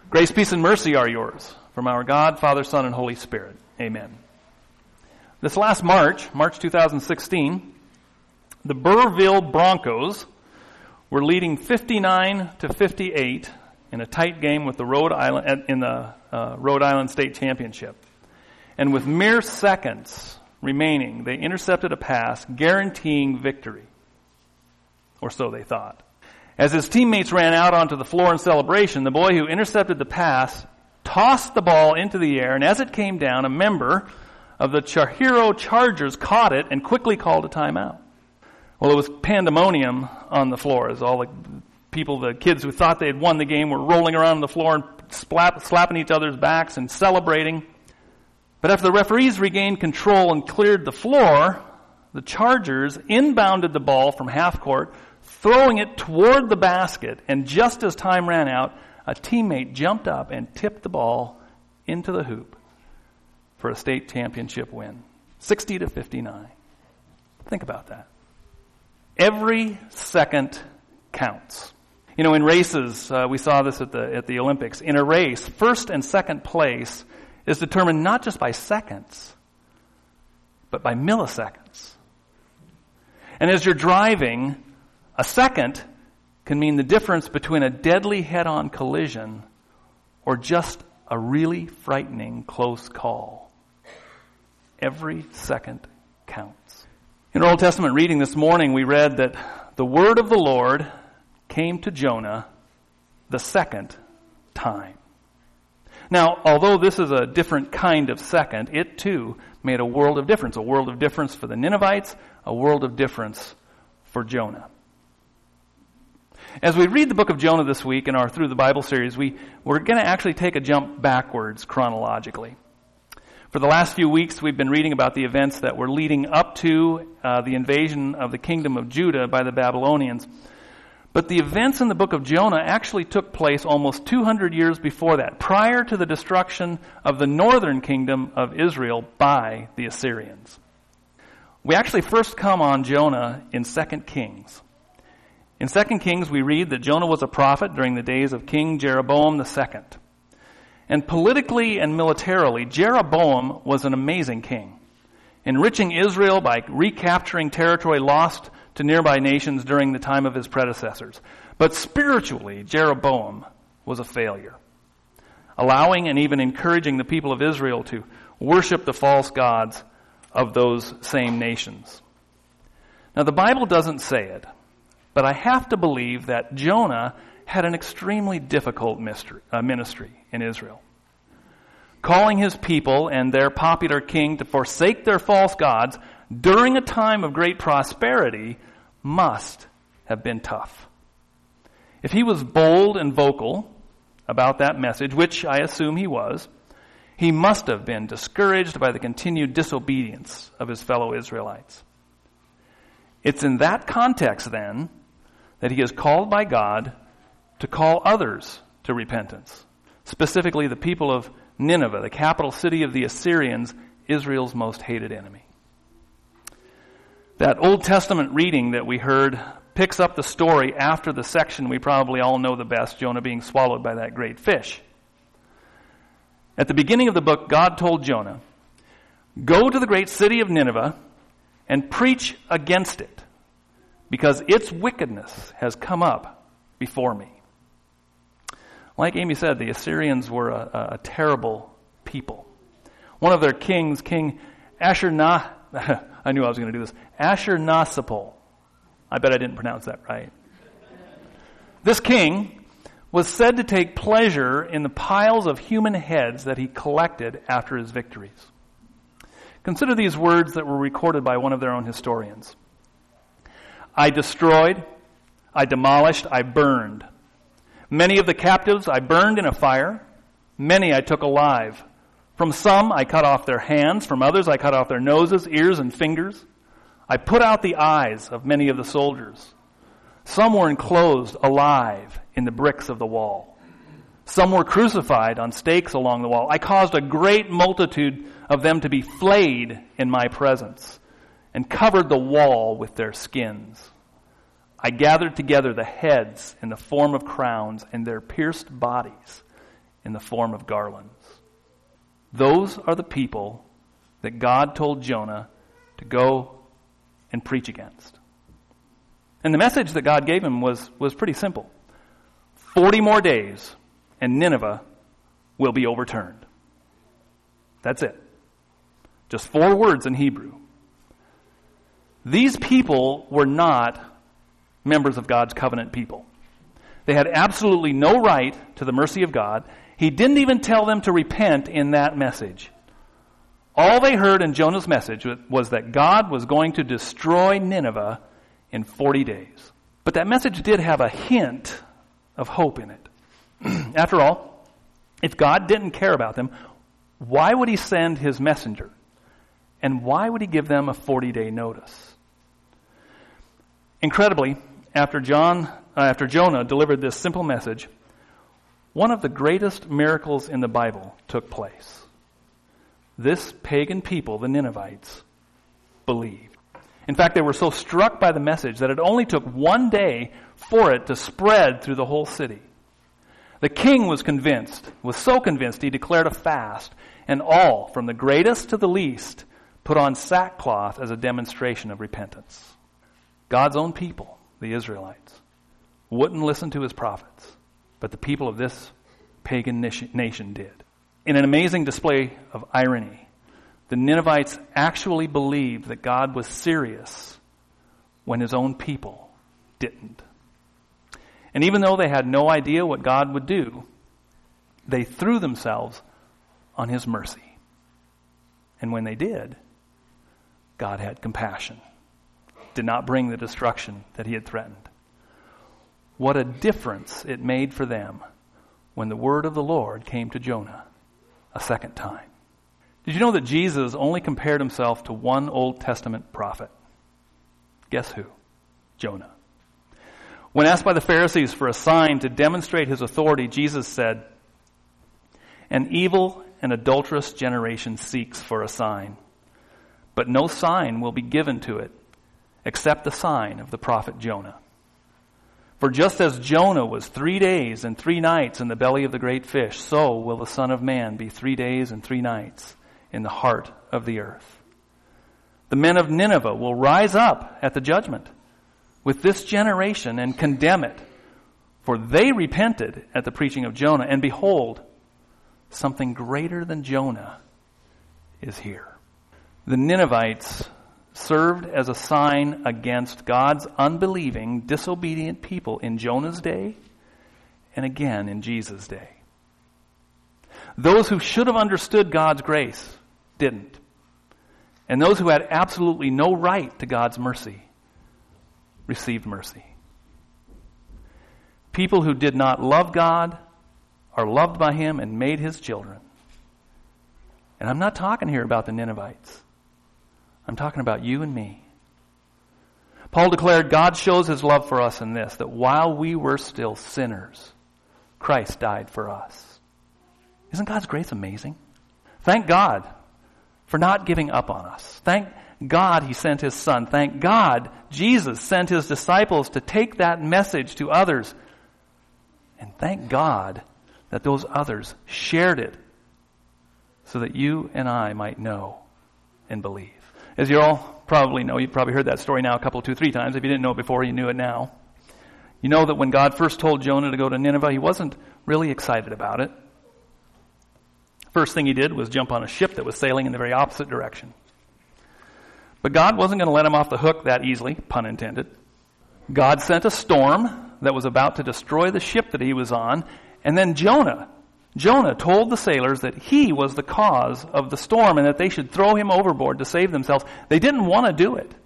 Grace, peace, and mercy are yours from our God, Father, Son, and Holy Spirit. Amen. This last March 2016, the Burrville Broncos were leading 59-58 in a tight game with the Rhode Island State Championship. And with mere seconds remaining, they intercepted a pass guaranteeing victory. Or so they thought. As his teammates ran out onto the floor in celebration, the boy who intercepted the pass tossed the ball into the air, and as it came down, a member of the Chahiro Chargers caught it and quickly called a timeout. Well, it was pandemonium on the floor as all the kids who thought they had won the game were rolling around on the floor and slapping each other's backs and celebrating. But after the referees regained control and cleared the floor, the Chargers inbounded the ball from half court, throwing it toward the basket, and just as time ran out, a teammate jumped up and tipped the ball into the hoop for a state championship win. 60-59. Think about that. Every second counts. You know, in races, we saw this at the Olympics. In a race, first and second place is determined not just by seconds, but by milliseconds. And as you're driving, a second can mean the difference between a deadly head-on collision or just a really frightening close call. Every second counts. In our Old Testament reading this morning, we read that the word of the Lord came to Jonah the second time. Now, although this is a different kind of second, it too made a world of difference. A world of difference for the Ninevites, a world of difference for Jonah. As we read the book of Jonah this week in our Through the Bible series, we're going to actually take a jump backwards chronologically. For the last few weeks, we've been reading about the events that were leading up to the invasion of the kingdom of Judah by the Babylonians. But the events in the book of Jonah actually took place almost 200 years before that, prior to the destruction of the northern kingdom of Israel by the Assyrians. We actually first come on Jonah in 2 Kings. In 2 Kings, we read that Jonah was a prophet during the days of King Jeroboam II. And politically and militarily, Jeroboam was an amazing king, enriching Israel by recapturing territory lost to nearby nations during the time of his predecessors. But spiritually, Jeroboam was a failure, allowing and even encouraging the people of Israel to worship the false gods of those same nations. Now, the Bible doesn't say it, but I have to believe that Jonah had an extremely difficult ministry in Israel. Calling his people and their popular king to forsake their false gods during a time of great prosperity must have been tough. If he was bold and vocal about that message, which I assume he was, he must have been discouraged by the continued disobedience of his fellow Israelites. It's in that context, then, that he is called by God to call others to repentance, specifically the people of Nineveh, the capital city of the Assyrians, Israel's most hated enemy. That Old Testament reading that we heard picks up the story after the section we probably all know the best, Jonah being swallowed by that great fish. At the beginning of the book, God told Jonah, "Go to the great city of Nineveh and preach against it, because its wickedness has come up before me." Like Amy said, the Assyrians were a terrible people. One of their kings, King Ashurnasirpal, I knew I was going to do this, Ashurnasirpal. I bet I didn't pronounce that right. This king was said to take pleasure in the piles of human heads that he collected after his victories. Consider these words that were recorded by one of their own historians. "I destroyed, I demolished, I burned. Many of the captives I burned in a fire. Many I took alive. From some I cut off their hands. From others I cut off their noses, ears, and fingers. I put out the eyes of many of the soldiers. Some were enclosed alive in the bricks of the wall. Some were crucified on stakes along the wall. I caused a great multitude of them to be flayed in my presence and covered the wall with their skins. I gathered together the heads in the form of crowns and their pierced bodies in the form of garlands. Those are the people that God told Jonah to go and preach against. And the message that God gave him was pretty simple. 40 more days and Nineveh will be overturned. That's it. Just 4 words in Hebrew. These people were not members of God's covenant people. They had absolutely no right to the mercy of God. He didn't even tell them to repent in that message. All they heard in Jonah's message was that God was going to destroy Nineveh in 40 days. But that message did have a hint of hope in it. After all, if God didn't care about them, why would he send his messenger? And why would he give them a 40-day notice? Incredibly, after Jonah delivered this simple message, one of the greatest miracles in the Bible took place. This pagan people, the Ninevites, believed. In fact, they were so struck by the message that it only took 1 day for it to spread through the whole city. The king was so convinced he declared a fast, and all, from the greatest to the least, put on sackcloth as a demonstration of repentance. God's own people, the Israelites, wouldn't listen to his prophets, but the people of this pagan nation did. In an amazing display of irony, the Ninevites actually believed that God was serious when his own people didn't. And even though they had no idea what God would do, they threw themselves on his mercy. And when they did, God had compassion, did not bring the destruction that he had threatened. What a difference it made for them when the word of the Lord came to Jonah a second time. Did you know that Jesus only compared himself to one Old Testament prophet? Guess who? Jonah. When asked by the Pharisees for a sign to demonstrate his authority, Jesus said, "An evil and adulterous generation seeks for a sign, but no sign will be given to it except the sign of the prophet Jonah. For just as Jonah was 3 days and 3 nights in the belly of the great fish, so will the Son of Man be 3 days and 3 nights in the heart of the earth. The men of Nineveh will rise up at the judgment with this generation and condemn it, for they repented at the preaching of Jonah, and behold, something greater than Jonah is here." The Ninevites served as a sign against God's unbelieving, disobedient people in Jonah's day and again in Jesus' day. Those who should have understood God's grace didn't. And those who had absolutely no right to God's mercy received mercy. People who did not love God are loved by him and made his children. And I'm not talking here about the Ninevites. I'm talking about you and me. Paul declared, God shows his love for us in this, that while we were still sinners, Christ died for us. Isn't God's grace amazing? Thank God for not giving up on us. Thank God he sent his Son. Thank God Jesus sent his disciples to take that message to others. And thank God that those others shared it so that you and I might know and believe. As you all probably know, you've probably heard that story now 2-3 times. If you didn't know it before, you knew it now. You know that when God first told Jonah to go to Nineveh, he wasn't really excited about it. First thing he did was jump on a ship that was sailing in the very opposite direction. But God wasn't going to let him off the hook that easily, pun intended. God sent a storm that was about to destroy the ship that he was on, and then Jonah told the sailors that he was the cause of the storm and that they should throw him overboard to save themselves. They didn't want to do it.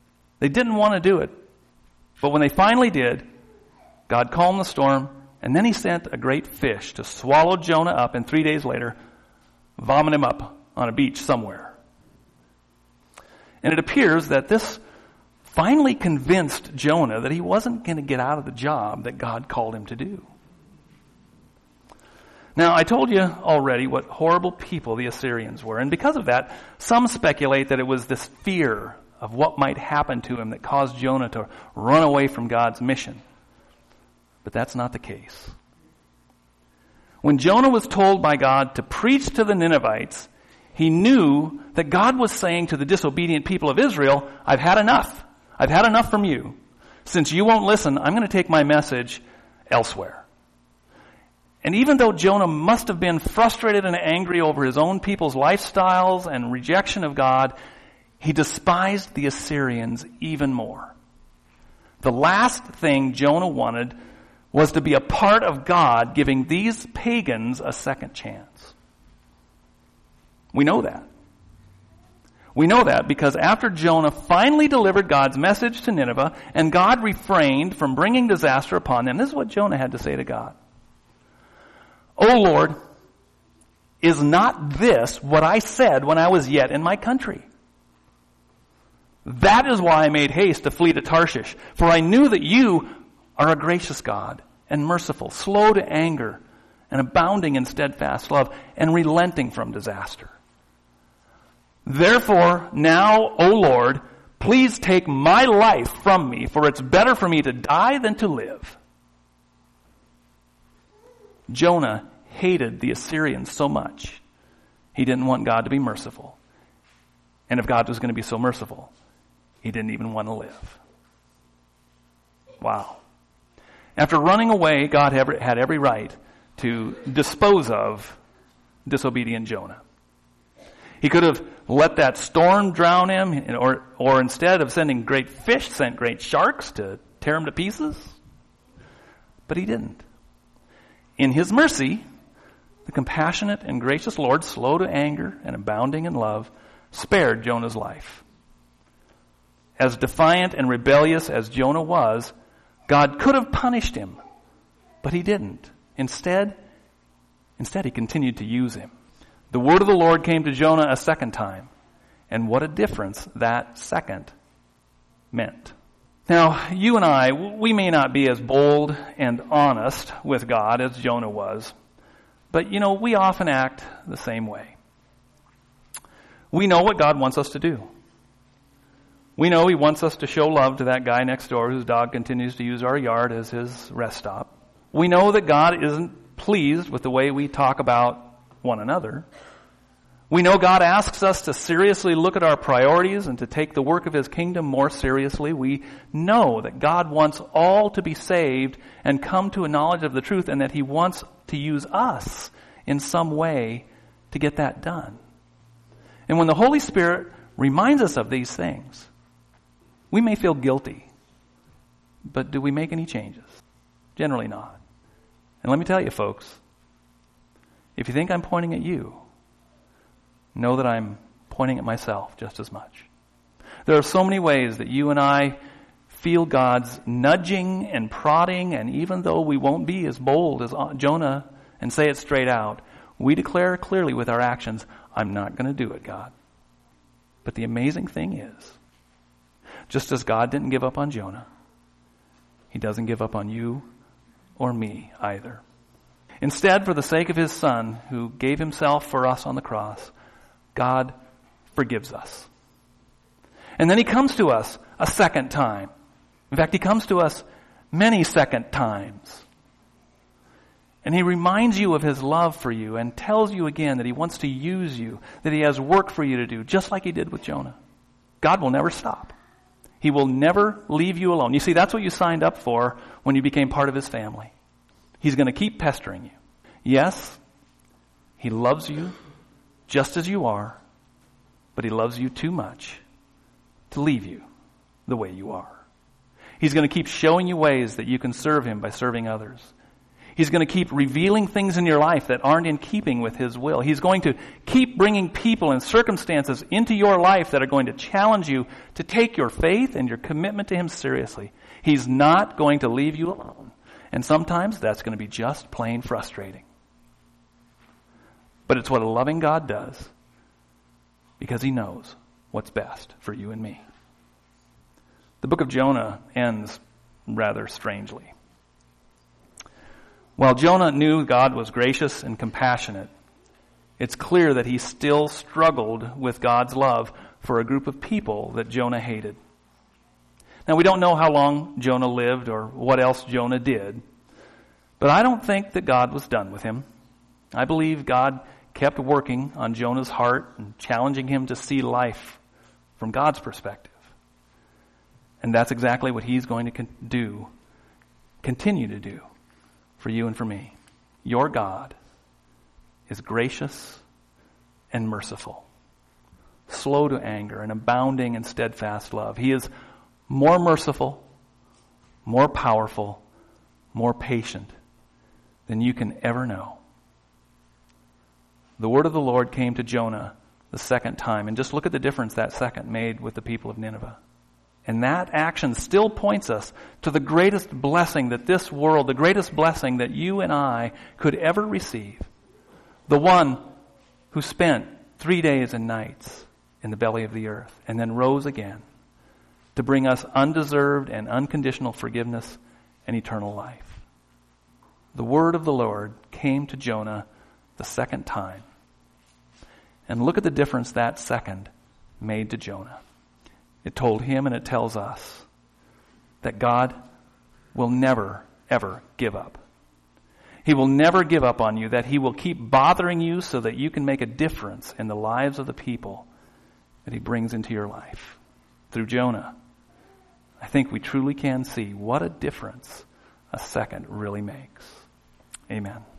But when they finally did, God calmed the storm, and then he sent a great fish to swallow Jonah up, and 3 days later, vomit him up on a beach somewhere. And it appears that this finally convinced Jonah that he wasn't going to get out of the job that God called him to do. Now, I told you already what horrible people the Assyrians were, and because of that, some speculate that it was this fear of what might happen to him that caused Jonah to run away from God's mission. But that's not the case. When Jonah was told by God to preach to the Ninevites, he knew that God was saying to the disobedient people of Israel, I've had enough. I've had enough from you. Since you won't listen, I'm going to take my message elsewhere. And even though Jonah must have been frustrated and angry over his own people's lifestyles and rejection of God, he despised the Assyrians even more. The last thing Jonah wanted was to be a part of God giving these pagans a second chance. We know that. We know that because after Jonah finally delivered God's message to Nineveh and God refrained from bringing disaster upon them, this is what Jonah had to say to God. O Lord, is not this what I said when I was yet in my country? That is why I made haste to flee to Tarshish, for I knew that you are a gracious God and merciful, slow to anger and abounding in steadfast love and relenting from disaster. Therefore, now, O Lord, please take my life from me, for it's better for me to die than to live. Jonah hated the Assyrians so much, he didn't want God to be merciful. And if God was going to be so merciful, he didn't even want to live. Wow. After running away, God had every right to dispose of disobedient Jonah. He could have let that storm drown him, or instead of sending great fish, sent great sharks to tear him to pieces. But he didn't. In his mercy, the compassionate and gracious Lord, slow to anger and abounding in love, spared Jonah's life. As defiant and rebellious as Jonah was, God could have punished him, but he didn't. Instead, he continued to use him. The word of the Lord came to Jonah a second time, and what a difference that second meant. Now, you and I, we may not be as bold and honest with God as Jonah was, but we often act the same way. We know what God wants us to do. We know he wants us to show love to that guy next door whose dog continues to use our yard as his rest stop. We know that God isn't pleased with the way we talk about one another. We know God asks us to seriously look at our priorities and to take the work of his kingdom more seriously. We know that God wants all to be saved and come to a knowledge of the truth, and that he wants to use us in some way to get that done. And when the Holy Spirit reminds us of these things, we may feel guilty, but do we make any changes? Generally not. And let me tell you, folks, if you think I'm pointing at you, know that I'm pointing at myself just as much. There are so many ways that you and I feel God's nudging and prodding, and even though we won't be as bold as Jonah and say it straight out, we declare clearly with our actions, I'm not going to do it, God. But the amazing thing is, just as God didn't give up on Jonah, he doesn't give up on you or me either. Instead, for the sake of his Son, who gave himself for us on the cross, God forgives us. And then he comes to us a second time. In fact, he comes to us many second times. And he reminds you of his love for you and tells you again that he wants to use you, that he has work for you to do, just like he did with Jonah. God will never stop. He will never leave you alone. You see, that's what you signed up for when you became part of his family. He's going to keep pestering you. Yes, he loves you just as you are, but he loves you too much to leave you the way you are. He's going to keep showing you ways that you can serve him by serving others. He's going to keep revealing things in your life that aren't in keeping with his will. He's going to keep bringing people and circumstances into your life that are going to challenge you to take your faith and your commitment to him seriously. He's not going to leave you alone. And sometimes that's going to be just plain frustrating. But it's what a loving God does, because he knows what's best for you and me. The book of Jonah ends rather strangely. While Jonah knew God was gracious and compassionate, it's clear that he still struggled with God's love for a group of people that Jonah hated. Now, we don't know how long Jonah lived or what else Jonah did, but I don't think that God was done with him. I believe God kept working on Jonah's heart and challenging him to see life from God's perspective. And that's exactly what he's going to continue to do for you and for me. Your God is gracious and merciful, slow to anger and abounding in steadfast love. He is more merciful, more powerful, more patient than you can ever know. The word of the Lord came to Jonah the second time, and just look at the difference that second made with the people of Nineveh. And that action still points us to the greatest blessing that this world, the greatest blessing that you and I could ever receive. The one who spent 3 days and nights in the belly of the earth and then rose again to bring us undeserved and unconditional forgiveness and eternal life. The word of the Lord came to Jonah the second time. And look at the difference that second made to Jonah. It told him and it tells us that God will never, ever give up. He will never give up on you, that he will keep bothering you so that you can make a difference in the lives of the people that he brings into your life. Through Jonah, I think we truly can see what a difference a second really makes. Amen.